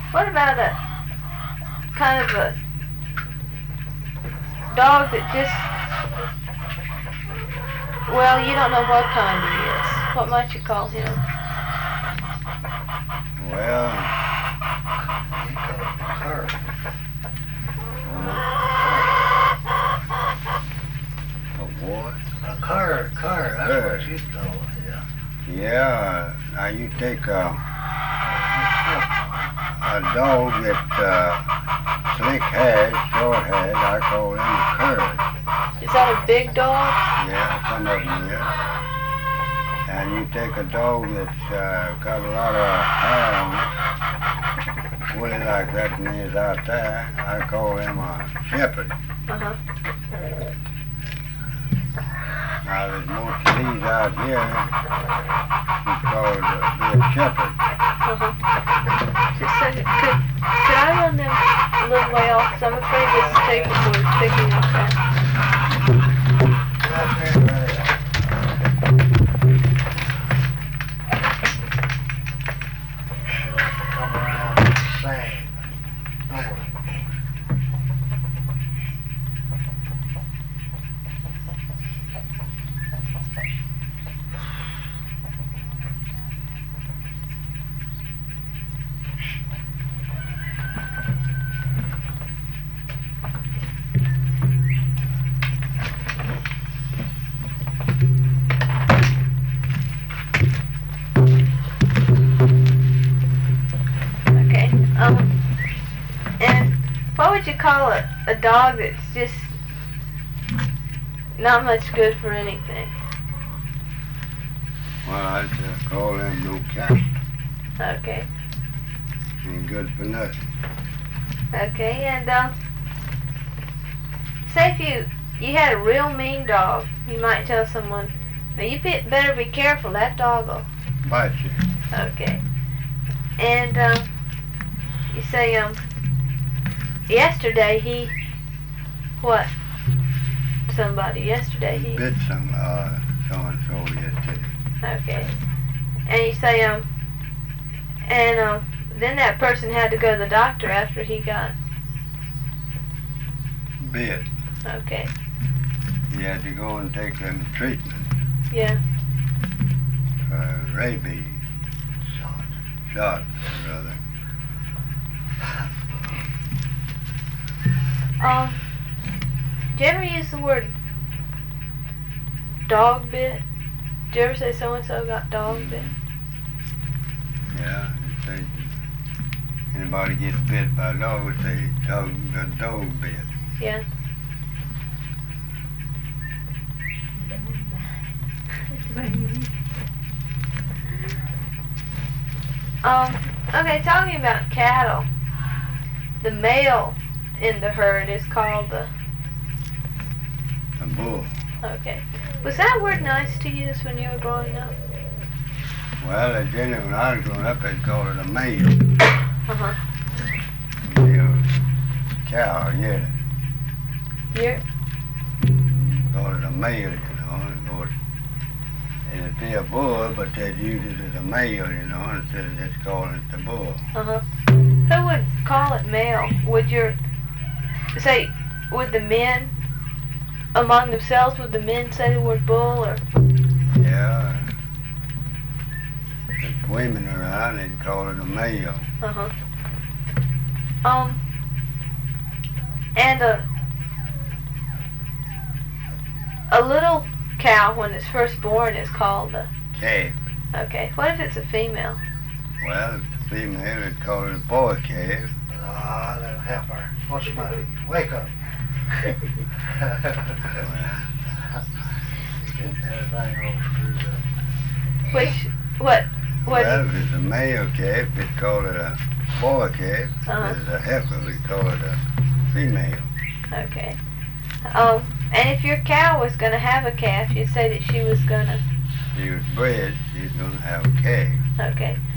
What about a kind of a dog that just, well, you don't know what kind he is. What might you call him? Well, He called it a cur. a what? A cur. That's what you call it, yeah. Yeah, now you take a dog that slick haired, short haired, I call him a cur. Is that a big dog? Yeah, some of them, yeah. And you take a dog that's got a lot of hair on it, woolly like that and is out there, I call him a shepherd. Uh-huh. Now there's most of these out here, he's called a shepherd. Uh-huh. Just a second. Could I run them a little way off? Because I'm afraid this tape recorder's picking up that. Right there, right there. Come around and sing. Okay. And what would you call a dog that's just not much good for anything? Well, I'd call him no cat. Okay. Ain't good for nothing. Okay, and say if you had a real mean dog, you might tell someone, now you better be careful, that dog will. Bite you. Okay. And you say yesterday he what? Somebody yesterday he. Bit some so-and-so yesterday. Okay. And you say and then that person had to go to the doctor after he got. Bit. Okay. He had to go and take them treatment. Yeah. Rabies. Shot, rather. Do you ever use the word dog bit? Do you ever say so and so got dog bit? Yeah, if they, anybody gets bit by a dog, they got dog bit. Yeah. Okay, talking about cattle, the male in the herd is called the. A bull. Okay. Was that word nice to use when you were growing up? Well, generally when I was growing up, they'd call it a male. Uh-huh. Male cow, yeah. You're. Call it a male, you know. And of course, it'd be a bull, but they'd use it as a male, you know, instead of just calling it the bull. Uh-huh. Who would call it male? Would the men among themselves, would the men say the word bull or? Yeah. If women around, they'd call it a male. Uh-huh. And a little cow when it's first born is called a. Calf. Okay. What if it's a female? Well, if it's a female, they'd call it a boy calf. Ah, that'll help her. What's the matter? Wake up. You getting everything all screwed up. What? Well, if it's a male calf, they'd call it a boy calf. Uh-huh. If it's a heifer, we'd call it a female. Okay. And if your cow was going to have a calf, you'd say that she was going to. She was bred, she was going to have a calf. Okay.